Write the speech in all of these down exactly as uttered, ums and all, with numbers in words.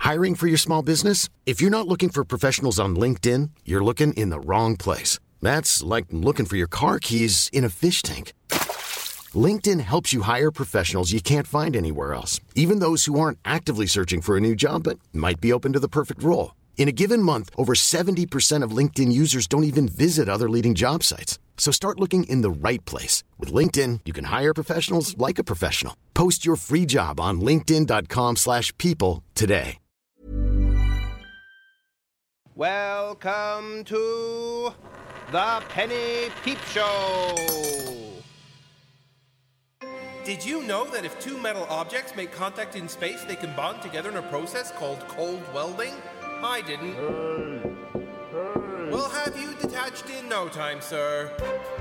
Hiring for your small business? If you're not looking for professionals on LinkedIn, you're looking in the wrong place. That's like looking for your car keys in a fish tank. LinkedIn helps you hire professionals you can't find anywhere else, even those who aren't actively searching for a new job but might be open to the perfect role. In a given month, over seventy percent of LinkedIn users don't even visit other leading job sites. So start looking in the right place. With LinkedIn, you can hire professionals like a professional. Post your free job on linkedin.com slash people today. Welcome to the Penny Peep Show. Did you know that if two metal objects make contact in space, they can bond together in a process called cold welding? I didn't. Hey. Hey. We'll have you detached in no time, sir.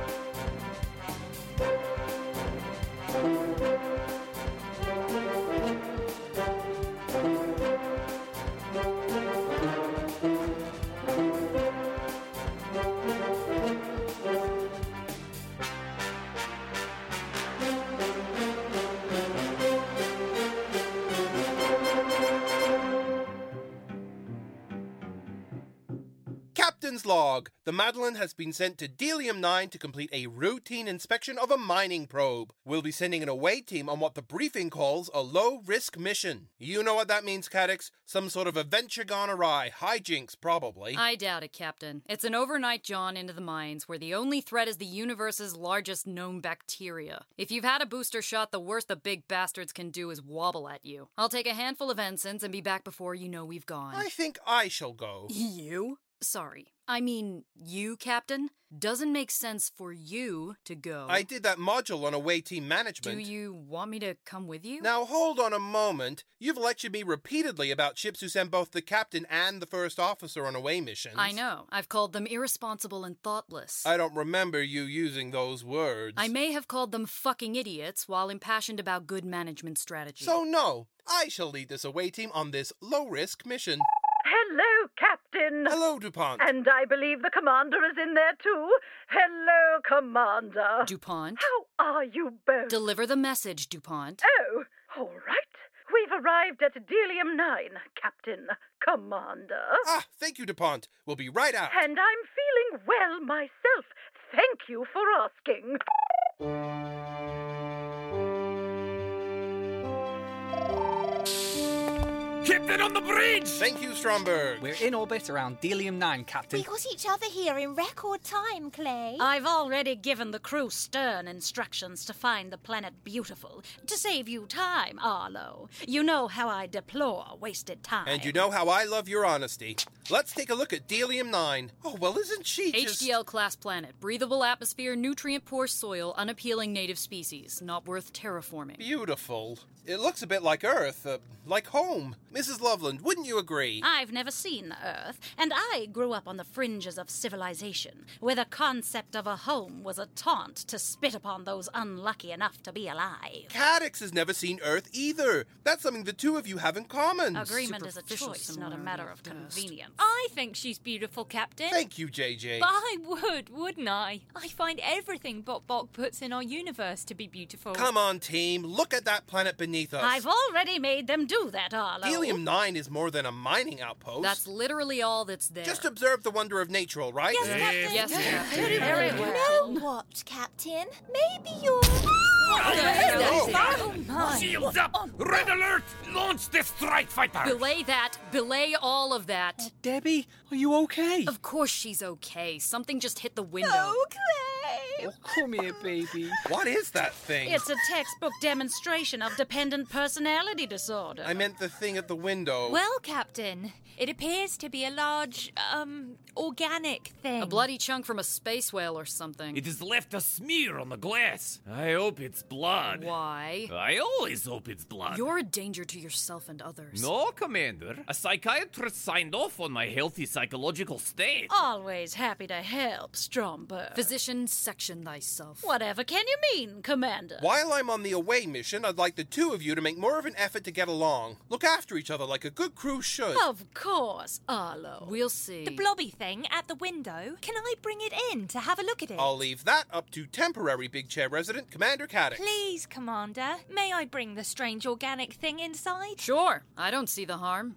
Captain's log. The Madeline has been sent to Delium nine to complete a routine inspection of a mining probe. We'll be sending an away team on what the briefing calls a low-risk mission. You know what that means, Cadix? Some sort of adventure gone awry. Hijinks, probably. I doubt it, Captain. It's an overnight jaunt into the mines where the only threat is the universe's largest known bacteria. If you've had a booster shot, the worst the big bastards can do is wobble at you. I'll take a handful of ensigns and be back before you know we've gone. I think I shall go. You? Sorry. I mean, you, Captain? Doesn't make sense for you to go. I did that module on away team management. Do you want me to come with you? Now hold on a moment. You've lectured me repeatedly about ships who send both the captain and the first officer on away missions. I know. I've called them irresponsible and thoughtless. I don't remember you using those words. I may have called them fucking idiots while impassioned about good management strategy. So no, I shall lead this away team on this low-risk mission. Hello, Captain. Hello, DuPont. And I believe the Commander is in there, too. Hello, Commander. DuPont? How are you both? Deliver the message, DuPont. Oh, all right. We've arrived at Delium nine, Captain. Commander. Ah, thank you, DuPont. We'll be right out. And I'm feeling well myself. Thank you for asking. Captain on the bridge! Thank you, Stromberg. We're in orbit around Delium nine, Captain. We got each other here in record time, Clay. I've already given the crew stern instructions to find the planet beautiful. To save you time, Arlo. You know how I deplore wasted time. And you know how I love your honesty. Let's take a look at Delium nine. Oh, well, isn't she just... H D L-class planet. Breathable atmosphere, nutrient-poor soil, unappealing native species. Not worth terraforming. Beautiful. It looks a bit like Earth, uh, like home. Missus Loveland, wouldn't you agree? I've never seen the Earth, and I grew up on the fringes of civilization, where the concept of a home was a taunt to spit upon those unlucky enough to be alive. Cadix has never seen Earth either. That's something the two of you have in common. Agreement is a choice, not a matter of convenience. I think she's beautiful, Captain. Thank you, J J. But I would, wouldn't I? I find everything Bok Bok puts in our universe to be beautiful. Come on, team. Look at that planet beneath us. I've already made them do that, Arlo. Delium nine is more than a mining outpost. That's literally all that's there. Just observe the wonder of nature, all right? Yes, Captain. Yes, Captain. Very, very You well. know what, Captain? Maybe you're... Oh, my. Shields up! Red alert! Launch the strike fighter! Belay that. Belay all of that. Oh, Debbie, are you okay? Of course she's okay. Something just hit the window. Oh, Clay. Oh, come here, baby. What is that thing? It's a textbook demonstration of dependent personality disorder. I meant the thing at the window. Well, Captain, it appears to be a large, um, organic thing. A bloody chunk from a space whale or something. It has left a smear on the glass. I hope it's blood. Why? I always hope it's blood. You're a danger to yourself and others. No, Commander. A psychiatrist signed off on my healthy psychological state. Always happy to help, Stromberg. Physician section Injection thyself. Whatever can you mean, Commander? While I'm on the away mission, I'd like the two of you to make more of an effort to get along. Look after each other like a good crew should. Of course, Arlo. We'll see. The blobby thing at the window. Can I bring it in to have a look at it? I'll leave that up to temporary Big Chair resident Commander Cadix. Please, Commander. May I bring the strange organic thing inside? Sure. I don't see the harm.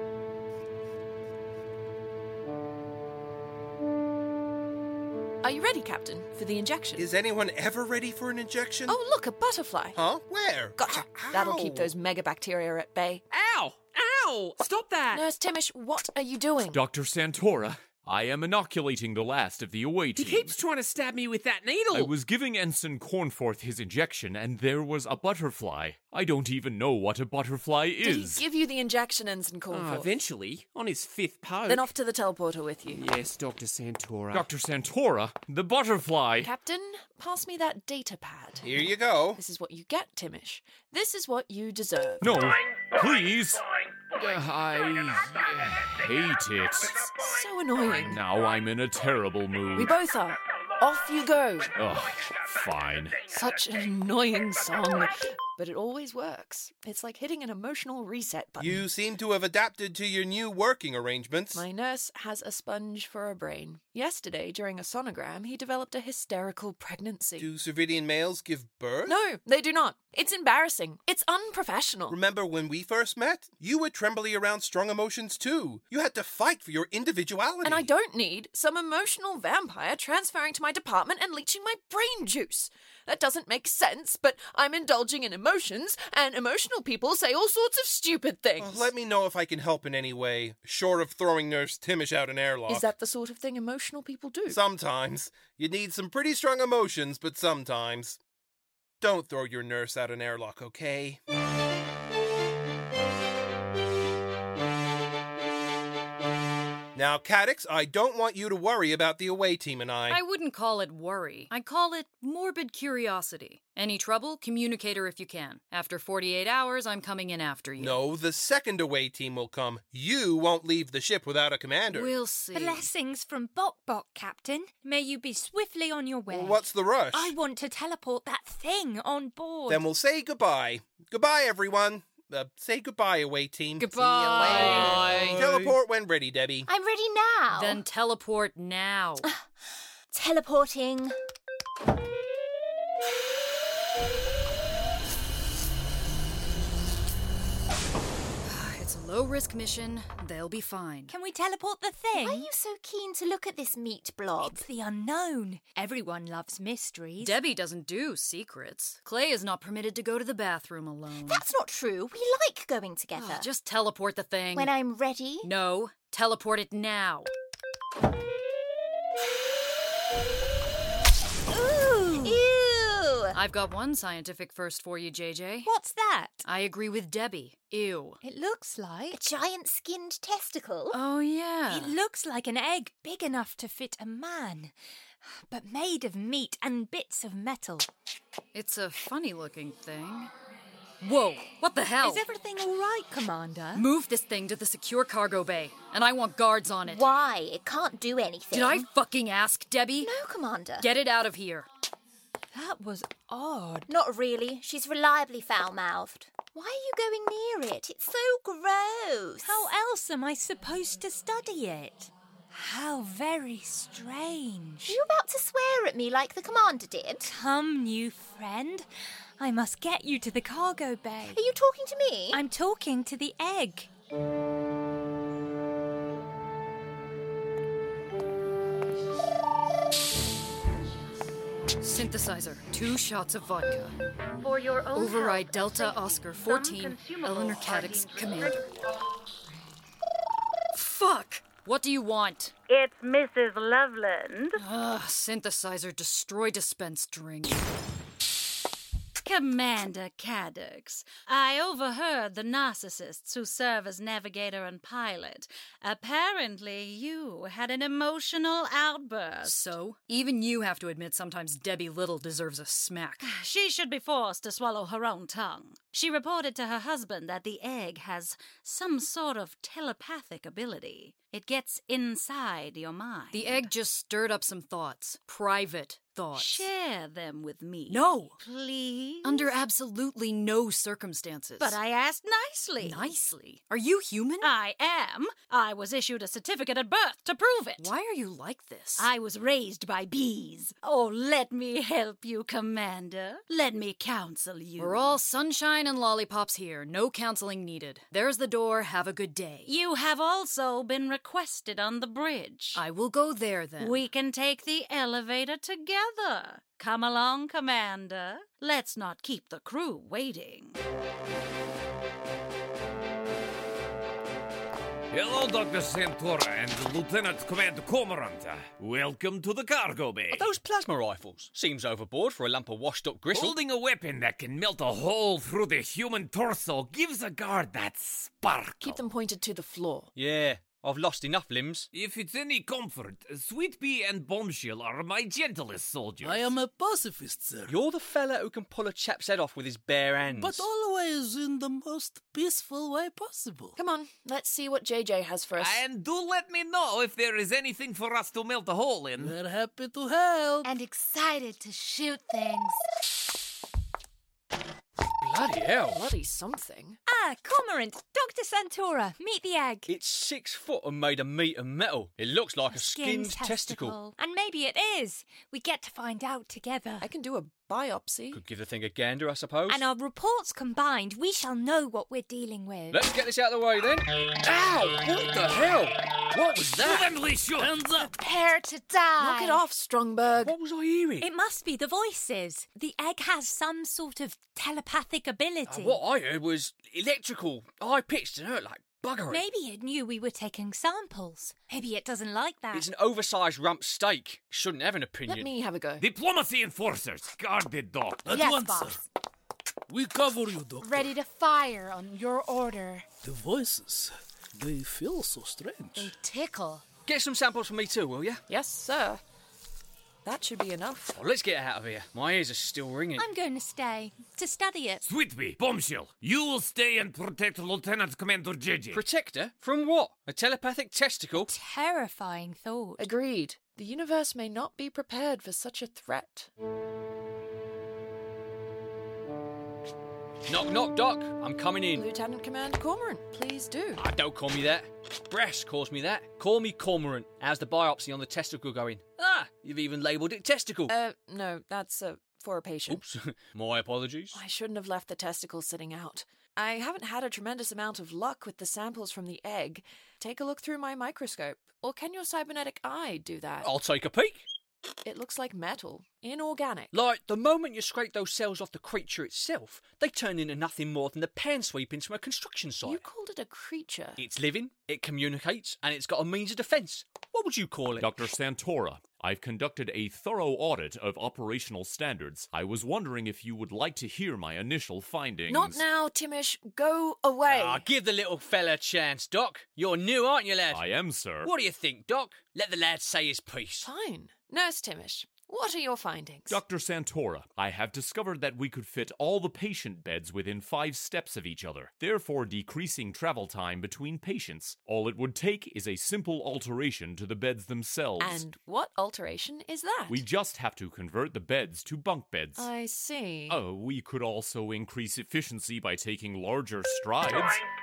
Are you ready, Captain, for the injection? Is anyone ever ready for an injection? Oh, look, a butterfly. Huh? Where? Gotcha. Ow. That'll keep those megabacteria at bay. Ow! Ow! Stop that! Nurse Timish, what are you doing? Doctor Santora, I am inoculating the last of the away team. He keeps trying to stab me with that needle! I was giving Ensign Cornforth his injection, and there was a butterfly. I don't even know what a butterfly Did is. he give you the injection, Ensign Oh, Cornforth? eventually, on his fifth poke. Then off to the teleporter with you. Yes, Doctor Santora. Doctor Santora, the butterfly. Captain, pass me that data pad. Here you go. This is what you get, Timish. This is what you deserve. No, please. Uh, I uh, hate it. So annoying. Now I'm in a terrible mood. We both are. Off you go. Ugh, fine. Such an annoying song. But it always works. It's like hitting an emotional reset button. You seem to have adapted to your new working arrangements. My nurse has a sponge for a brain. Yesterday, during a sonogram, he developed a hysterical pregnancy. Do Cervidian males give birth? No, they do not. It's embarrassing. It's unprofessional. Remember when we first met? You were trembly around strong emotions too. You had to fight for your individuality. And I don't need some emotional vampire transferring to my department and leeching my brain juice. That doesn't make sense, but I'm indulging in emotions, and emotional people say all sorts of stupid things. Oh, let me know if I can help in any way, short of throwing Nurse Timish out an airlock. Is that the sort of thing emotional people do? Sometimes. You need some pretty strong emotions, but sometimes. Don't throw your nurse out an airlock, okay? Now, Cadix, I don't want you to worry about the away team and I. I wouldn't call it worry. I call it morbid curiosity. Any trouble? Communicate her if you can. After forty-eight hours, I'm coming in after you. No, the second away team will come. You won't leave the ship without a commander. We'll see. Blessings from Bok Bok, Captain. May you be swiftly on your way. Well, what's the rush? I want to teleport that thing on board. Then we'll say goodbye. Goodbye, everyone. Uh, say goodbye, away team. Goodbye. See you later. Teleport when ready, Debbie. I'm ready now. Then teleport now. Teleporting. It's a low-risk mission. They'll be fine. Can we teleport the thing? Why are you so keen to look at this meat blob? It's the unknown. Everyone loves mysteries. Debbie doesn't do secrets. Clay is not permitted to go to the bathroom alone. That's not true. We like going together. Oh, just teleport the thing. When I'm ready. No, teleport it now. Ooh! Ew! I've got one scientific first for you, J J. What's that? I agree with Debbie. Ew. It looks like... A giant skinned testicle? Oh, yeah. It looks like an egg big enough to fit a man, but made of meat and bits of metal. It's a funny-looking thing. Whoa, what the hell? Is everything all right, Commander? Move this thing to the secure cargo bay, and I want guards on it. Why? It can't do anything. Did I fucking ask, Debbie? No, Commander. Get it out of here. That was odd. Not really. She's reliably foul-mouthed. Why are you going near it? It's so gross. How else am I supposed to study it? How very strange. Are you about to swear at me like the Commander did? Come, new friend. I must get you to the cargo bay. Are you talking to me? I'm talking to the egg. Synthesizer, two shots of vodka. For your own Override health Delta and Oscar safety, fourteen, some consumables Eleanor are Cadix, deemed Commander. Fuck! What do you want? It's Missus Loveland. Ugh, synthesizer, destroy dispense drink. Commander Cadix, I overheard the narcissists who serve as navigator and pilot. Apparently, you had an emotional outburst. So? Even you have to admit sometimes Debbie Little deserves a smack. She should be forced to swallow her own tongue. She reported to her husband that the egg has some sort of telepathic ability. It gets inside your mind. The egg just stirred up some thoughts. Private thoughts. Share them with me. No! Please? Under absolutely no circumstances. But I asked nicely. Nicely? Are you human? I am. I was issued a certificate at birth to prove it. Why are you like this? I was raised by bees. Oh, let me help you, Commander. Let me counsel you. We're all sunshine and lollipops here. No counseling needed. There's the door. Have a good day. You have also been requested on the bridge. I will go there then. We can take the elevator together. Come along, Commander. Let's not keep the crew waiting. Hello, Doctor Santora and Lieutenant Commander Cormorant. Welcome to the cargo bay. Are those plasma rifles? Seems overboard for a lump of washed-up gristle. Holding a weapon that can melt a hole through the human torso gives a guard that spark. Keep them pointed to the floor. Yeah, I've lost enough limbs. If it's any comfort, Sweet Pea and Bombshell are my gentlest soldiers. I am a pacifist, sir. You're the fella who can pull a chap's head off with his bare hands. But always in the most peaceful way possible. Come on, let's see what J J has for us. And do let me know if there is anything for us to melt a hole in. We're happy to help. And excited to shoot things. Bloody hell. Bloody something. Ah, Cormorant, Doctor Santora, meet the egg. It's six foot and made of meat and metal. It looks like a, a skinned, skinned testicle. testicle. And maybe it is. We get to find out together. I can do a biopsy. Could give the thing a gander, I suppose. And our reports combined, we shall know what we're dealing with. Let's get this out of the way then. Ow! What the hell? What was that? Heavenly shoot! Hands up! Prepare to die. Knock it off, Strongberg. What was I hearing? It must be the voices. The egg has some sort of telepathic ability. Uh, what I heard was electrical, high-pitched and hurt like buggery. Maybe it knew we were taking samples. Maybe it doesn't like that. It's an oversized rump steak. Shouldn't have an opinion. Let me have a go. Diplomacy enforcers, guard the door. At yes, once, boss. sir. We cover you, Doctor. Ready to fire on your order. The voices, they feel so strange. They tickle. Get some samples for me too, will you? Yes, sir. That should be enough. Oh, let's get out of here. My ears are still ringing. I'm going to stay, to study it. Sweet Pea, Bombshell, you will stay and protect Lieutenant Commander J J. Protector? From what? A telepathic testicle? Terrifying thought. Agreed. The universe may not be prepared for such a threat. Knock, knock, Doc. I'm coming in. Lieutenant Commander Cormorant, please do. Ah, don't call me that. Brass calls me that. Call me Cormorant. How's the biopsy on the testicle going? Ah, you've even labelled it testicle. Uh, no, that's uh, for a patient. Oops. My apologies. I shouldn't have left the testicles sitting out. I haven't had a tremendous amount of luck with the samples from the egg. Take a look through my microscope. Or can your cybernetic eye do that? I'll take a peek. It looks like metal. Inorganic. Like, the moment you scrape those cells off the creature itself, they turn into nothing more than the pan sweepings from a construction site. You called it a creature. It's living, it communicates, and it's got a means of defence. What would you call it? Doctor Santora, I've conducted a thorough audit of operational standards. I was wondering if you would like to hear my initial findings. Not now, Timish. Go away. Ah, give the little fella a chance, Doc. You're new, aren't you, lad? I am, sir. What do you think, Doc? Let the lad say his piece. Fine. Nurse Timish, what are your findings? Doctor Santora, I have discovered that we could fit all the patient beds within five steps of each other, therefore decreasing travel time between patients. All it would take is a simple alteration to the beds themselves. And what alteration is that? We just have to convert the beds to bunk beds. I see. Oh, we could also increase efficiency by taking larger strides.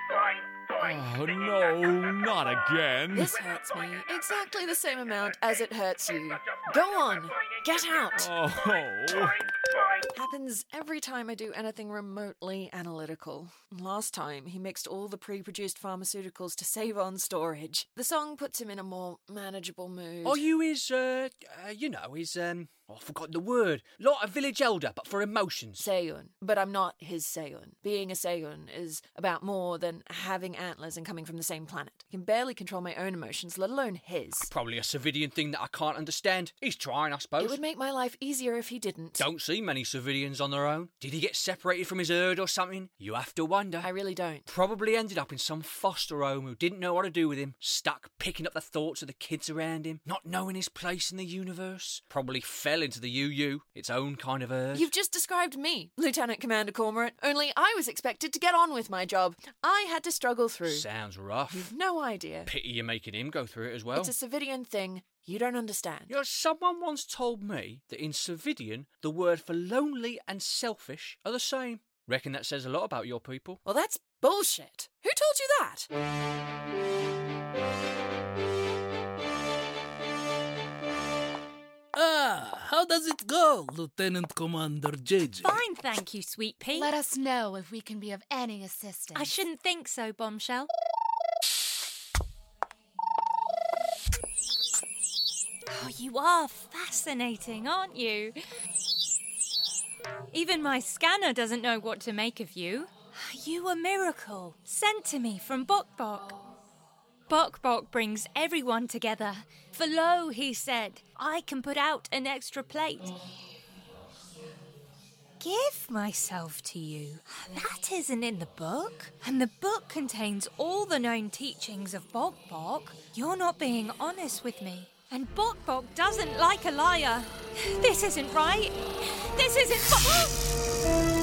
Oh, no, not again. This hurts me exactly the same amount as it hurts you. Go on, get out. Oh. Happens every time I do anything remotely analytical. Last time, he mixed all the pre-produced pharmaceuticals to save on storage. The song puts him in a more manageable mood. Are you his, uh, uh you know, his, um... Oh, I forgot the word. Like a village elder, but for emotions. Seiyun. But I'm not his Seiyun. Being a Seiyun is about more than having antlers and coming from the same planet. I can barely control my own emotions, let alone his. Probably a civilian thing that I can't understand. He's trying, I suppose. It would make my life easier if he didn't. Don't see many civilians on their own. Did he get separated from his herd or something? You have to wonder. I really don't. Probably ended up in some foster home who didn't know what to do with him, stuck picking up the thoughts of the kids around him, not knowing his place in the universe. Probably fell fell into the U U, its own kind of urge. You've just described me, Lieutenant Commander Cormorant, only I was expected to get on with my job. I had to struggle through. Sounds rough. You've no idea. Pity you're making him go through it as well. It's a Savidian thing. You don't understand. You know, someone once told me that in Savidian, the word for lonely and selfish are the same. Reckon that says a lot about your people. Well, that's bullshit. Who told you that? Ah, how does it go, Lieutenant Commander J J? Fine, thank you, Sweet Pea. Let us know if we can be of any assistance. I shouldn't think so, Bombshell. Oh, you are fascinating, aren't you? Even my scanner doesn't know what to make of you. You a miracle, sent to me from Bok Bok. Bok Bok brings everyone together. For lo, he said, I can put out an extra plate. Give myself to you. That isn't in the book. And the book contains all the known teachings of Bok Bok. You're not being honest with me. And Bok Bok doesn't like a liar. This isn't right. This isn't...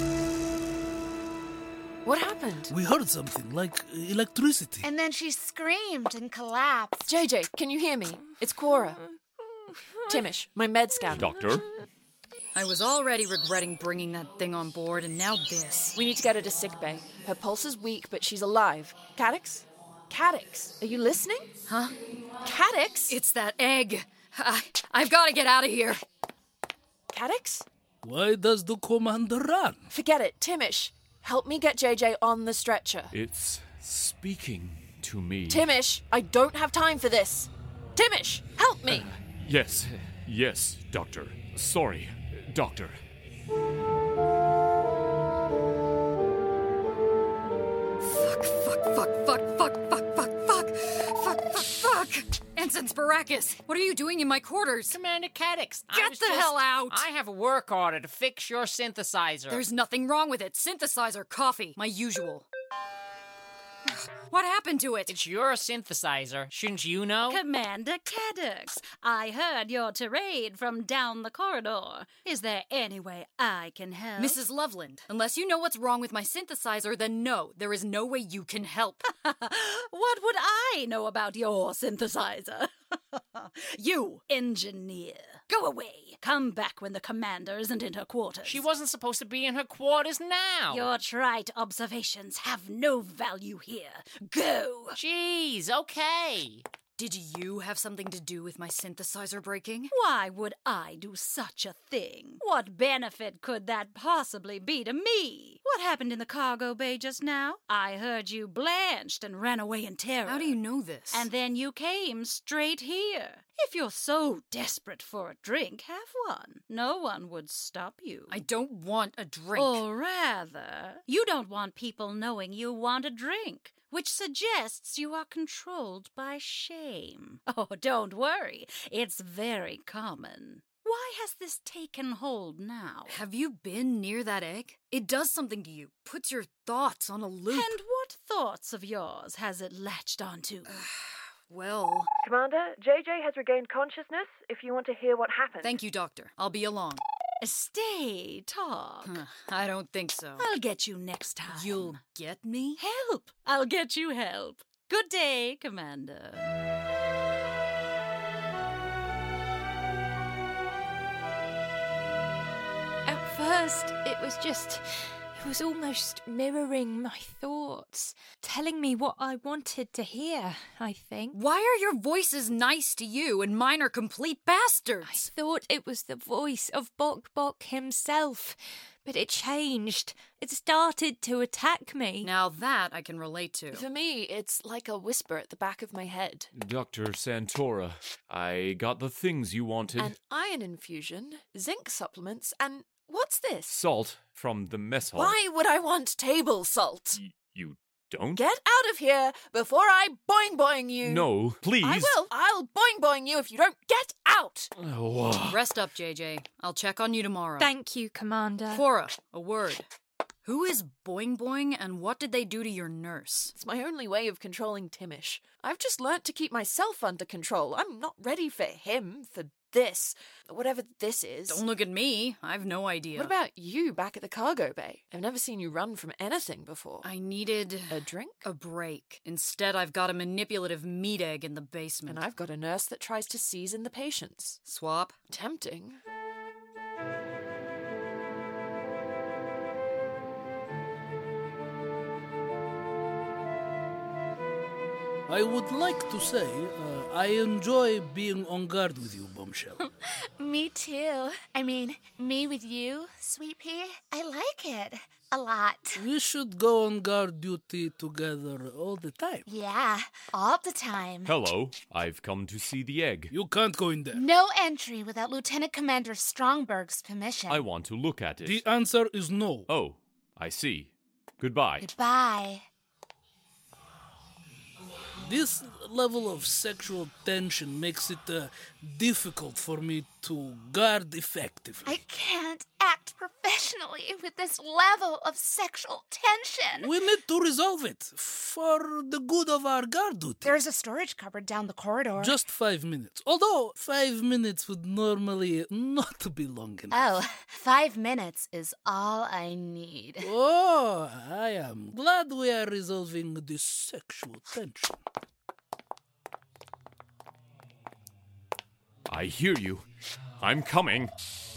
What happened? We heard something, like electricity. And then she screamed and collapsed. J J, can you hear me? It's Cora. Timish, my med scout. Doctor? I was already regretting bringing that thing on board, and now this. We need to get her to sickbay. Her pulse is weak, but she's alive. Cadix? Cadix, are you listening? Huh? Cadix? It's that egg. I, I've got to get out of here. Cadix? Why does the commander run? Forget it. Timish, help me get J J on the stretcher. It's speaking to me. Timish, I don't have time for this. Timish, help me. Uh, yes, yes, Doctor. Sorry, Doctor. Fuck, fuck, fuck, fuck, fuck, fuck, fuck, fuck, fuck, fuck, fuck. Ensign Sparakis, what are you doing in my quarters? Commander Cadix, I Get was the just- hell out! I have a work order to fix your synthesizer. There's nothing wrong with it. Synthesizer, coffee, my usual. What happened to it? It's your synthesizer. Shouldn't you know? Commander Cadix, I heard your tirade from down the corridor. Is there any way I can help? Missus Loveland, unless you know what's wrong with my synthesizer, then no, there is no way you can help. What would I know about your synthesizer? You, engineer, go away. Come back when the commander isn't in her quarters. She wasn't supposed to be in her quarters now. Your trite observations have no value here. Go! Jeez, okay. Did you have something to do with my synthesizer breaking? Why would I do such a thing? What benefit could that possibly be to me? What happened in the cargo bay just now? I heard you blanched and ran away in terror. How do you know this? And then you came straight here. If you're so desperate for a drink, have one. No one would stop you. I don't want a drink. Or rather, you don't want people knowing you want a drink, which suggests you are controlled by shame. Oh, don't worry. It's very common. Why has this taken hold now? Have you been near that egg? It does something to you. Puts your thoughts on a loop. And what thoughts of yours has it latched onto? Well... Commander, J J has regained consciousness if you want to hear what happened. Thank you, Doctor. I'll be along. Stay, talk. Huh, I don't think so. I'll get you next time. You'll get me? Help! I'll get you help. Good day, Commander. At first, it was just... It was almost mirroring my thoughts, telling me what I wanted to hear, I think. Why are your voices nice to you and mine are complete bastards? I thought it was the voice of Bok Bok himself, but it changed. It started to attack me. Now that I can relate to. For me, it's like a whisper at the back of my head. Doctor Santora, I got the things you wanted. An iron infusion, zinc supplements, and what's this? Salt from the mess hall. Why would I want table salt? Y- you don't? Get out of here before I boing boing you. No, please. I will. I'll boing boing you if you don't get out. Oh. Rest up, J J. I'll check on you tomorrow. Thank you, Commander. Cora, a word. Who is Boing Boing and what did they do to your nurse? It's my only way of controlling Timish. I've just learnt to keep myself under control. I'm not ready for him, for this, whatever this is. Don't look at me. I've no idea. What about you back at the cargo bay? I've never seen you run from anything before. I needed... A drink? A break. Instead, I've got a manipulative meat egg in the basement. And I've got a nurse that tries to season the patients. Swap? Tempting. I would like to say, uh, I enjoy being on guard with you, Bombshell. Me too. I mean, me with you, Sweet Pea. I like it. A lot. We should go on guard duty together all the time. Yeah, all the time. Hello, I've come to see the egg. You can't go in there. No entry without Lieutenant Commander Strongberg's permission. I want to look at it. The answer is no. Oh, I see. Goodbye. Goodbye. This level of sexual tension makes it uh, difficult for me to guard effectively. I can't act professionally with this level of sexual tension. We need to resolve it for the good of our guard duty. There's a storage cupboard down the corridor. Just five minutes. Although five minutes would normally not be long enough. Oh, five minutes is all I need. Oh, I am glad we are resolving this sexual tension. I hear you. I'm coming.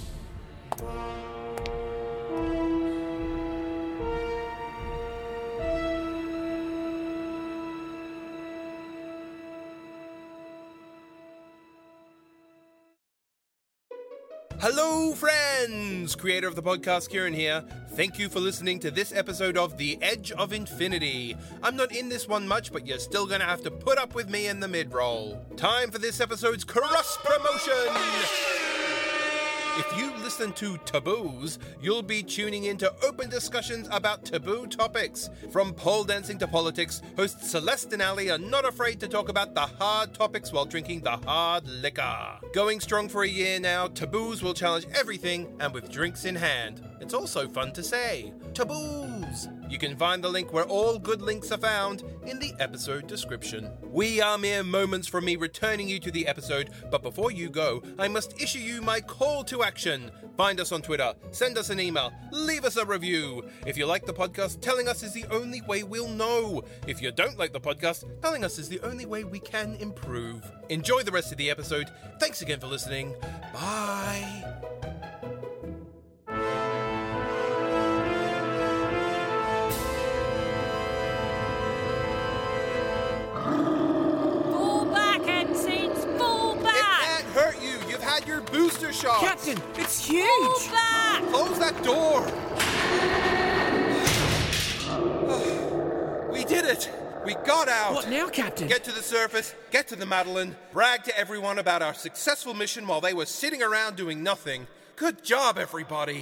Hello, friends! Creator of the podcast, Kieran here. Thank you for listening to this episode of The Edge of Infinity. I'm not in this one much, but you're still gonna have to put up with me in the mid-roll. Time for this episode's cross promotion! If you listen to Taboos, you'll be tuning into open discussions about taboo topics. From pole dancing to politics, hosts Celeste and Ali are not afraid to talk about the hard topics while drinking the hard liquor. Going strong for a year now, Taboos will challenge everything and with drinks in hand. It's also fun to say. Taboos! You can find the link where all good links are found in the episode description. We are mere moments from me returning you to the episode, but before you go, I must issue you my call to action. Find us on Twitter, send us an email, leave us a review. If you like the podcast, telling us is the only way we'll know. If you don't like the podcast, telling us is the only way we can improve. Enjoy the rest of the episode. Thanks again for listening. Bye. Your booster shot. Captain, it's huge. Move back! Close that door. We did it. We got out. What now, Captain? Get to the surface, get to the Madeline, brag to everyone about our successful mission while they were sitting around doing nothing. Good job, everybody.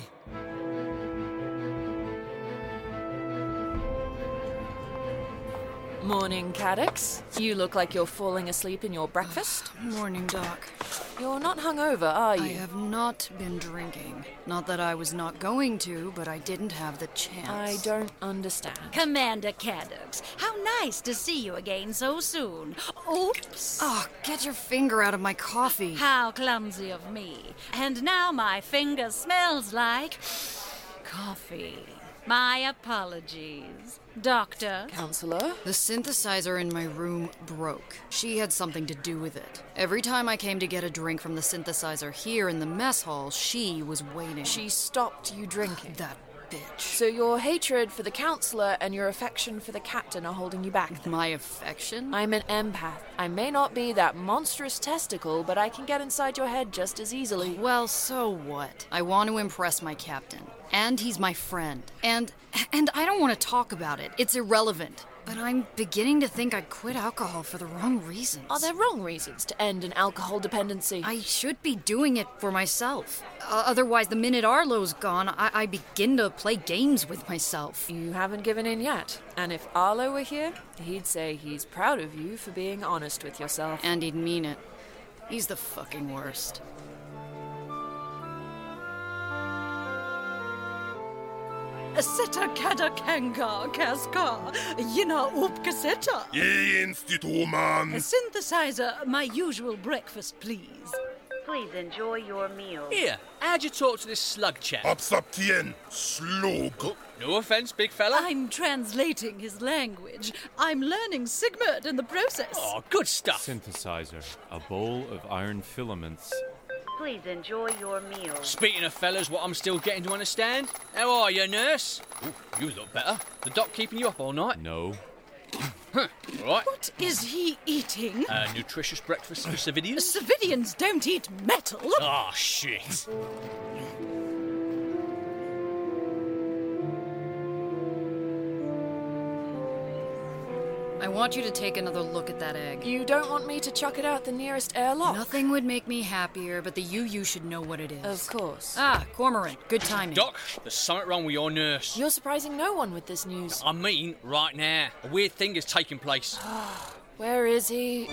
Morning, Cadix. You look like you're falling asleep in your breakfast. Morning, Doc. You're not hungover, are you? I have not been drinking. Not that I was not going to, but I didn't have the chance. I don't understand. Commander Cadix, how nice to see you again so soon. Oops. Oh, get your finger out of my coffee. How clumsy of me. And now my finger smells like coffee. My apologies. Doctor? Counselor? The synthesizer in my room broke. She had something to do with it. Every time I came to get a drink from the synthesizer here in the mess hall, she was waiting. She stopped you drinking? That bitch. So your hatred for the counselor and your affection for the captain are holding you back, then? My affection? I'm an empath. I may not be that monstrous testicle, but I can get inside your head just as easily. Well, so what? I want to impress my captain. And he's my friend. And and I don't want to talk about it. It's irrelevant. But I'm beginning to think I quit alcohol for the wrong reasons. Are there wrong reasons to end an alcohol dependency? I should be doing it for myself. Uh, otherwise, the minute Arlo's gone, I-, I begin to play games with myself. You haven't given in yet. And if Arlo were here, he'd say he's proud of you for being honest with yourself. And he'd mean it. He's the fucking worst. Seta kada kanga kaska, yina upkaseta. Ye instituman. Synthesizer, my usual breakfast, please. Please enjoy your meal. Here, how'd you talk to this slug chap? Absaptien, slug. Oh, no offence, big fella. I'm translating his language. I'm learning Sigmund in the process. Oh, good stuff. Synthesizer, a bowl of iron filaments. Please enjoy your meal. Speaking of fellas, what I'm still getting to understand. How are you, nurse? Ooh, you look better. The doc keeping you up all night? No. Huh, right. What is he eating? A nutritious breakfast for civilians? Civilians don't eat metal. Ah, oh, shit. I want you to take another look at that egg. You don't want me to chuck it out the nearest airlock? Nothing would make me happier, but the U U should know what it is. Of course. Ah, Cormorant, good timing. Doc, there's something wrong with your nurse. You're surprising no one with this news. I mean, right now. A weird thing is taking place. Where is he?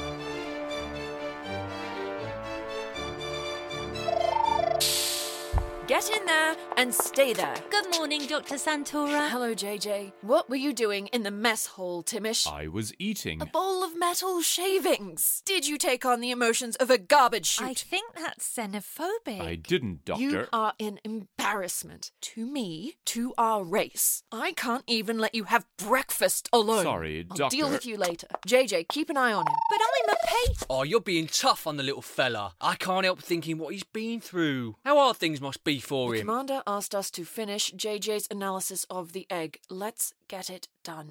Get in there and stay there. Good morning, Doctor Santora. Hello, J J. What were you doing in the mess hall, Timish? I was eating. A bowl of metal shavings. Did you take on the emotions of a garbage chute? I think that's xenophobic. I didn't, Doctor. You are an embarrassment to me, to our race. I can't even let you have breakfast alone. Sorry, I'll Doctor. deal with you later. J J, keep an eye on him. But I'm a patient. Oh, you're being tough on the little fella. I can't help thinking what he's been through. How hard things must be for The him. commander asked us to finish J J's analysis of the egg. Let's get it done.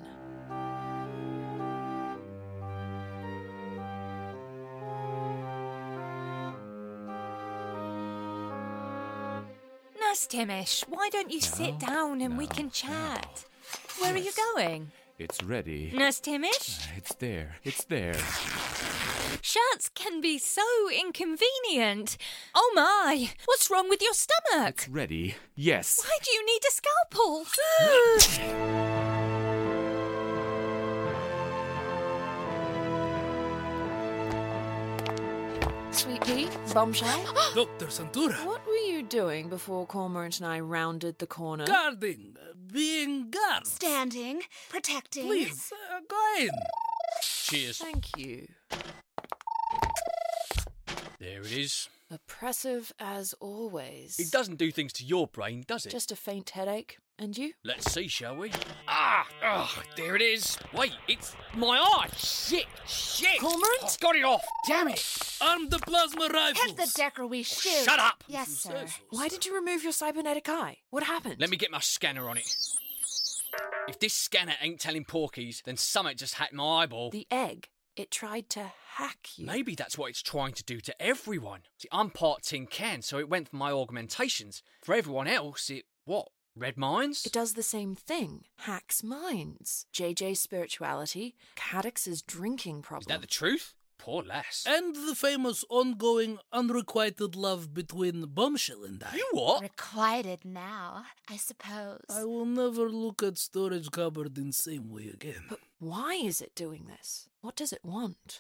Nurse Timish, why don't you No, sit down and we no, can chat? no. Where are you going? It's ready. Nurse Timish? It's there. It's there. Shirts can be so inconvenient. Oh my, what's wrong with your stomach? It's ready. Yes. Why do you need a scalpel? Sweet pea, bombshell. Doctor Santura. What were you doing before Cormorant and I rounded the corner? Guarding. uh, Being guard. Standing, protecting. Please, uh, go in. Cheers. Thank you. There it is. Oppressive as always. It doesn't do things to your brain, does it? Just a faint headache. And you? Let's see, shall we? Ah! Oh, there it is. Wait, it's my eye. Shit! Shit! Cormorant? Oh, got it off. Damn it! Arm the plasma rifles. Hit the decker we shoot. Shut up! Yes, sir. Why did you remove your cybernetic eye? What happened? Let me get my scanner on it. If this scanner ain't telling porkies, then something just hacked my eyeball. The egg. It tried to hack you. Maybe that's what it's trying to do to everyone. See, I'm part tin can, so it went for my augmentations. For everyone else, it, what, read minds? It does the same thing. Hacks minds. J J's spirituality. Caddox's drinking problem. Is that the truth? Poor lass. And the famous ongoing unrequited love between Bombshell and I. You what? Requited now, I suppose. I will never look at storage cupboard in same way again. But why is it doing this? What does it want?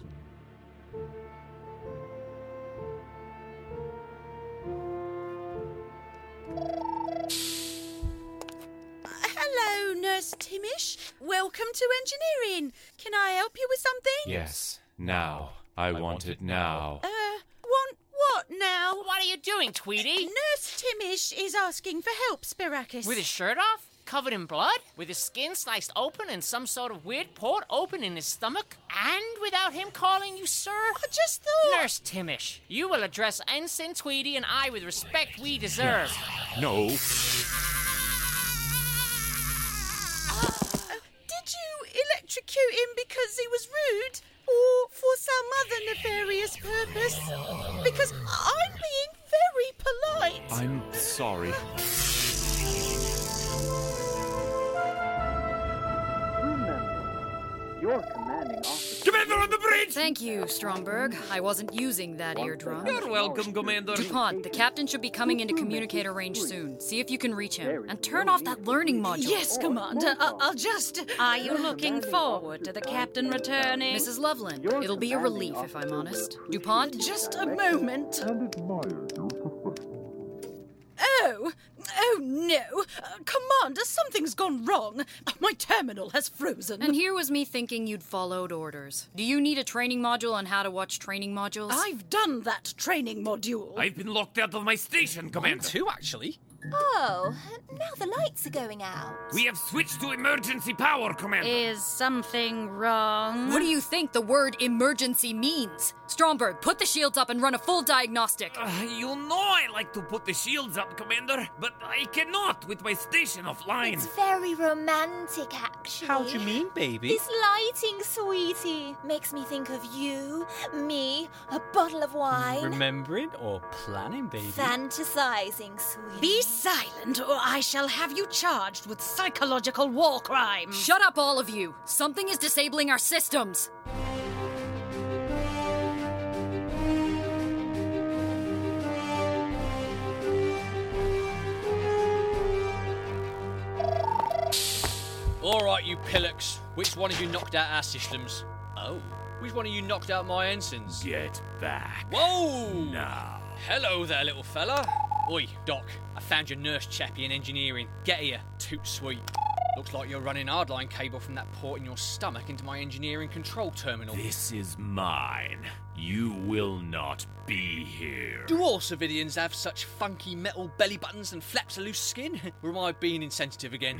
Hello, Nurse Timish. Welcome to engineering. Can I help you with something? Yes. Now. I, want it now. Uh, want what now? What are you doing, Tweety? Nurse Timish is asking for help, Spirakis. With his shirt off? Covered in blood? With his skin sliced open and some sort of weird port open in his stomach? And without him calling you sir? I just thought... Nurse Timish, you will address Ensign Tweety and I with respect we deserve. No. Did you electrocute him because he was rude? Or for some other nefarious purpose? Because I'm being very polite. I'm sorry. Your commanding officer. Commander on the bridge! Thank you, Stromberg. I wasn't using that eardrum. You're welcome, Commander. DuPont, the captain should be coming into communicator range soon. See if you can reach him. And turn off that learning module. Yes, Commander. I- I'll just... Are you looking forward to the captain returning? Missus Loveland, it'll be a relief if I'm honest. DuPont? Just a moment. And admire you. no! Oh, no! Uh, Commander, something's gone wrong. My terminal has frozen. And here was me thinking you'd followed orders. Do you need a training module on how to watch training modules? I've done that training module. I've been locked out of my station, Commander. Two, actually. Oh, now the lights are going out. We have switched to emergency power, Commander. Is something wrong? What do you think the word emergency means? Stromberg, put the shields up and run a full diagnostic. Uh, you know I like to put the shields up, Commander, but I cannot with my station offline. It's very romantic, actually. How do you mean, baby? This lighting, sweetie, makes me think of you, me, a bottle of wine. Remembering or planning, baby? Fantasizing, sweetie. Be silent, or I shall have you charged with psychological war crimes. Shut up, all of you. Something is disabling our systems. All right, you pillocks. Which one of you knocked out our systems? Oh. Which one of you knocked out my ensigns? Get back. Whoa! Now. Hello there, little fella. Oi, Doc. I found your nurse chappie in engineering. Get here. Toot sweet. Looks like you're running hardline cable from that port in your stomach into my engineering control terminal. This is mine. You will not be here. Do all civilians have such funky metal belly buttons and flaps of loose skin? Or am I being insensitive again?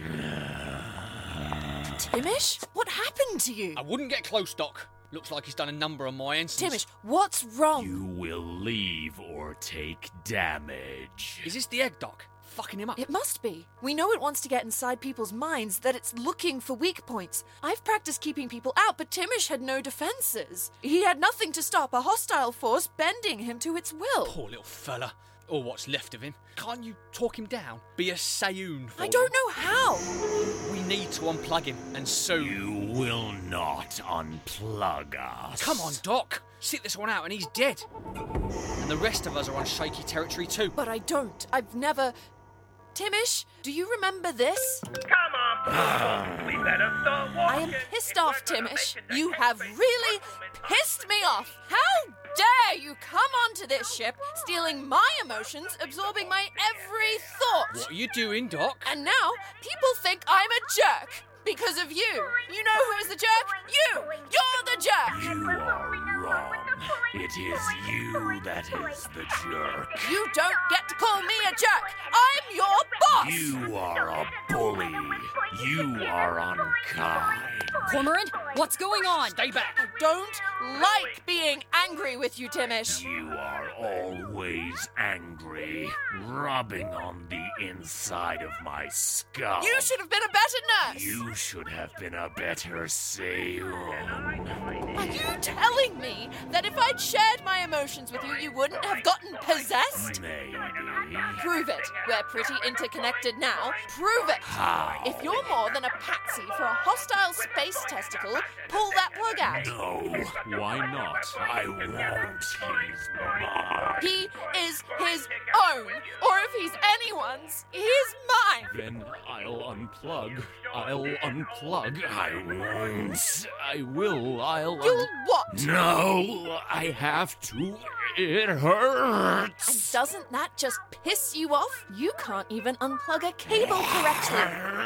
Timish? What happened to you? I wouldn't get close, Doc. Looks like he's done a number on my ensigns. Timish, what's wrong? You will leave or take damage. Is this the egg, Doc? Fucking him up. It must be. We know it wants to get inside people's minds, that it's looking for weak points. I've practiced keeping people out, but Timish had no defences. He had nothing to stop a hostile force bending him to its will. Poor little fella. Or what's left of him. Can't you talk him down? Be a Sayoon for I him? don't know how. We need to unplug him, and soon. You will not unplug us. Come on, Doc. Sit this one out and he's dead. And the rest of us are on shaky territory too. But I don't. I've never... Timish, do you remember this? Come on, we better start walking. I am pissed off, Timish. You have really pissed me off. How dare you come onto this ship, stealing my emotions, absorbing my every thought? What are you doing, Doc? And now, people think I'm a jerk. Because of you. You know who is the jerk? You! You're the jerk! You are wrong. It is you that is the jerk. You don't get to call me a jerk! I'm your boss! You are a bully. You are unkind. Cormoran, what's going on? Stay back. I don't like being angry with you, Timish. You are always angry, rubbing on the inside of my skull. You should have been a better nurse! You should have been a better Sayoon. Are you telling me that if I'd shared my emotions with you, you wouldn't have gotten possessed? Maybe. Prove it. We're pretty interconnected now. Prove it. How? If you're more than a patsy for a hostile space testicle, pull that plug out. No, why not? I won't. He's mine. He is his own. Or if he's anyone's, he's mine. Then I'll unplug. I'll unplug. I won't. I will. I'll. Un- You'll what? No, I have to. It hurts. And doesn't that just piss you off? You can't even unplug a cable correctly.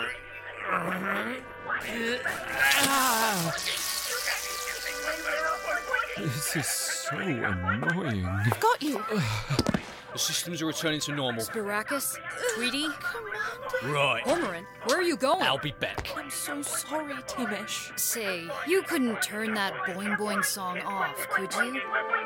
This is so annoying. I've got you. The systems are returning to normal. Spiracus? Tweety? Right. Cormoran, where are you going? I'll be back. I'm so sorry, Timish. Say, you couldn't turn that Boing Boing song off, could you?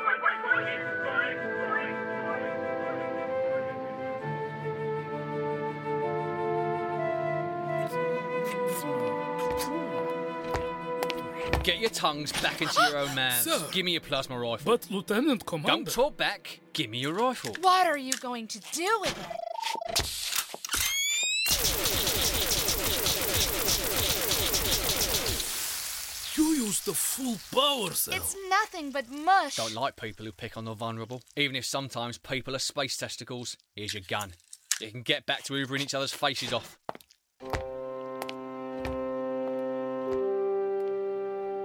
Get your tongues back into your own mouths. Sir. Give me your plasma rifle. But, Lieutenant Commander... Don't talk back. Give me your rifle. What are you going to do with it? You used the full power cell. It's nothing but mush. Don't like people who pick on the vulnerable. Even if sometimes people are space testicles, here's your gun. You can get back to hoovering each other's faces off.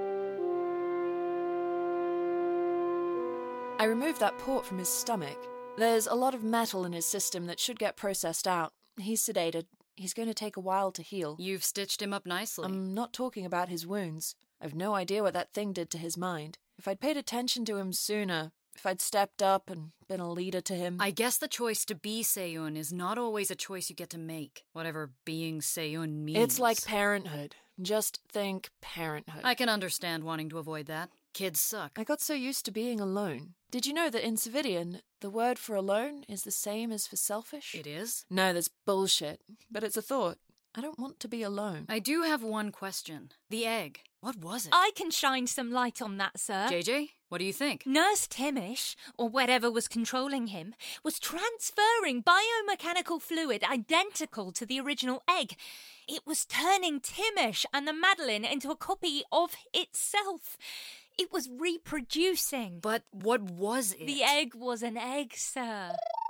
I removed that port from his stomach. There's a lot of metal in his system that should get processed out. He's sedated. He's going to take a while to heal. You've stitched him up nicely. I'm not talking about his wounds. I've no idea what that thing did to his mind. If I'd paid attention to him sooner, if I'd stepped up and been a leader to him... I guess the choice to be Seiyun is not always a choice you get to make, whatever being Seiyun means. It's like parenthood. Just think parenthood. I can understand wanting to avoid that. Kids suck. I got so used to being alone. Did you know that in Savidian, the word for alone is the same as for selfish? It is? No, that's bullshit. But it's a thought. I don't want to be alone. I do have one question. The egg. What was it? I can shine some light on that, sir. J J, what do you think? Nurse Timish, or whatever was controlling him, was transferring biomechanical fluid identical to the original egg. It was turning Timish and the Madeline into a copy of itself. It was reproducing. But what was it? The egg was an egg, sir.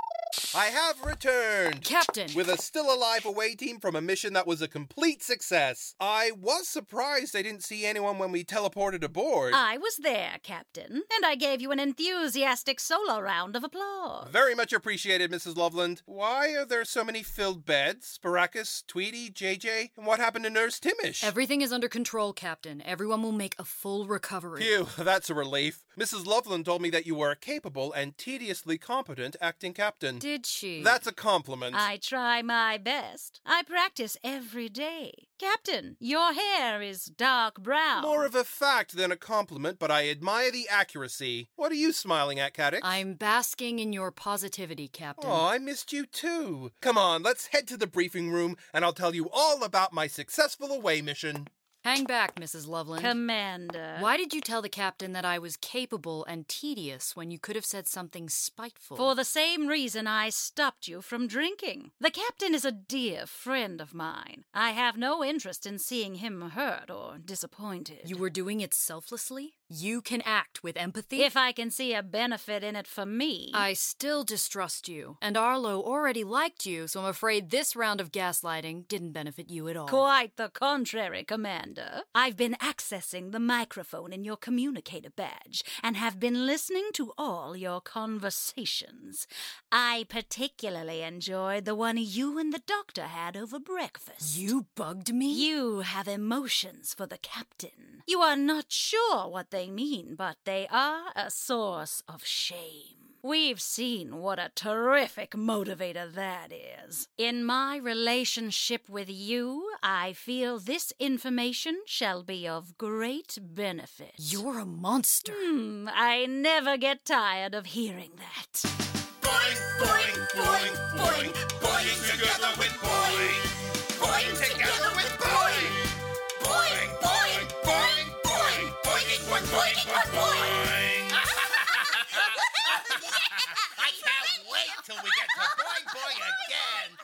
I have returned! Captain! With a still alive away team from a mission that was a complete success. I was surprised I didn't see anyone when we teleported aboard. I was there, Captain, and I gave you an enthusiastic solo round of applause. Very much appreciated, Missus Loveland. Why are there so many filled beds? Baracus, Tweety, J J, and what happened to Nurse Timish? Everything is under control, Captain. Everyone will make a full recovery. Phew, that's a relief. Missus Loveland told me that you were a capable and tediously competent acting captain. Did she? That's a compliment. I try my best. I practice every day. Captain, your hair is dark brown. More of a fact than a compliment, but I admire the accuracy. What are you smiling at, Cadix? I'm basking in your positivity, Captain. Oh, I missed you too. Come on, let's head to the briefing room, and I'll tell you all about my successful away mission. Hang back, Missus Loveland. Commander. Why did you tell the captain that I was capable and tedious when you could have said something spiteful? For the same reason I stopped you from drinking. The captain is a dear friend of mine. I have no interest in seeing him hurt or disappointed. You were doing it selflessly? You can act with empathy? If I can see a benefit in it for me. I still distrust you. And Arlo already liked you, so I'm afraid this round of gaslighting didn't benefit you at all. Quite the contrary, Commander. I've been accessing the microphone in your communicator badge and have been listening to all your conversations. I particularly enjoyed the one you and the doctor had over breakfast. You bugged me? You have emotions for the captain. You are not sure what they mean, but they are a source of shame. We've seen what a terrific motivator that is. In my relationship with you, I feel this information shall be of great benefit. You're a monster. Hmm, I never get tired of hearing that. Boing, boing, boing, boing, boing together with boing. Boing together with boing. Boing, boing, boing, boing, boing, boing, boing, boing, boing. I can't wait till we get to boing, boing again.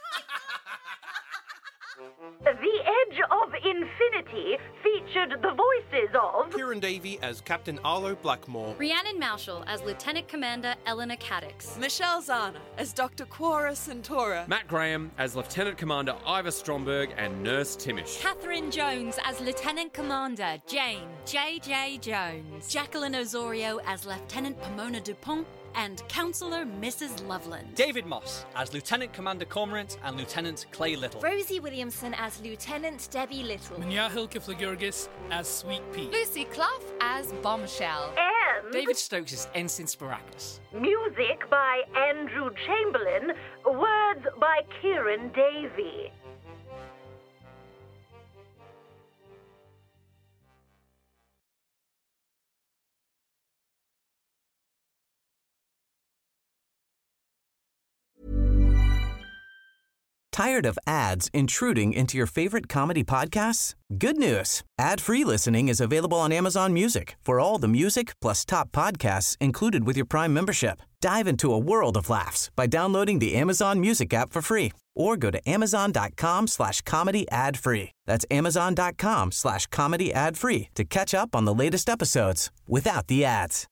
The Edge of Infinity featured the voices of Kieran Davey as Captain Arlo Blackmore, Rhiannon Mauschel as Lieutenant Commander Elena Cadix, Michelle Zana as Doctor Quora Centaura, Matt Graham as Lieutenant Commander Ivor Stromberg and Nurse Timish, Catherine Jones as Lieutenant Commander Jane J J Jones, Jacqueline Osorio as Lieutenant Pomona Dupont, and Counselor Missus Loveland. David Moss as Lieutenant Commander Cormorant and Lieutenant Clay Little. Rosie Williamson as Lieutenant Debbie Little. Minyahil Kifligurgis as Sweet Pea. Lucy Clough as Bombshell. and David Stokes as Ensign Sporacus. music by Andrew Chamberlain, words by Kieran Davey. Tired of ads intruding into your favorite comedy podcasts? Good news. Ad-free listening is available on Amazon Music for all the music plus top podcasts included with your Prime membership. Dive into a world of laughs by downloading the Amazon Music app for free or go to amazon.com slash comedy ad free. That's amazon.com slash comedy ad free to catch up on the latest episodes without the ads.